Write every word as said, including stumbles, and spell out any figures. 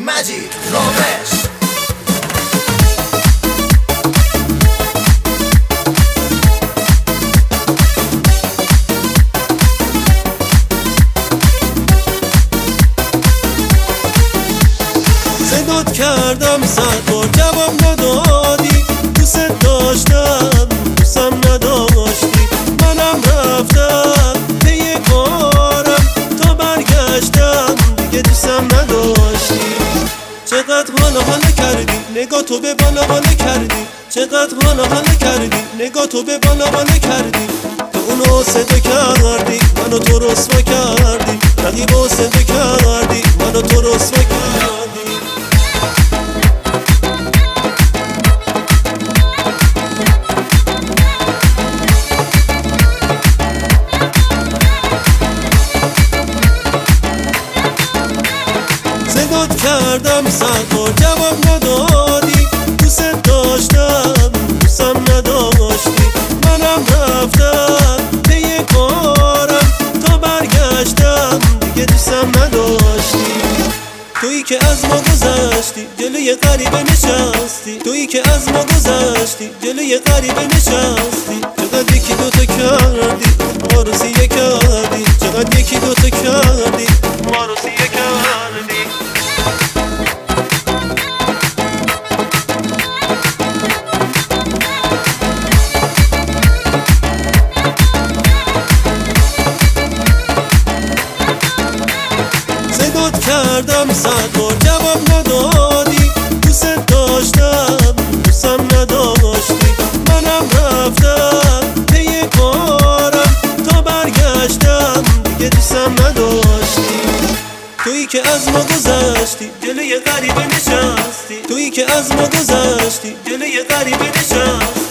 مجید رامش. صدات کردم صد بار جواب ندادی، دوست داشتم دوستم نداشتی، منم رفتم پی کارم تا برگشتم دیگه دوستم نداشتی. چقدر حالا حالا کردی نگاه تو به بالا بالا کردی، چقدر حالا حالا کردی نگاه تو به بالا بالا کردی، تو اونو صدا کردی منو تو رسوا کردی، رقیبو صدا کردی منو تو رسوا کردی. صدات کردم صد بار جواب ندادی، دوست داشتم دوستم نداشتی، منم رفتم پی کارم تا برگشتم دیگه دوستم نداشتی. تویی که از ما گذشتی جلوی غریبه نشستی، تویی که از ما گذشتی جلوی غریبه نشستی، چقدر یکی دوتا کردی ما رو سیه کردی، چقدر یکی دوتا کردی ما رو سیه کردی. صدات کردم صد بار جواب ندادی، دوست داشتم دوستم نداشتی، منم رفتم پی کارم تا برگشتم دیگه دوستم نداشتی. تویی که از ما گذشتی جلوی غریبه نشستی، تویی که از ما گذشتی جلوی غریبه نشستی،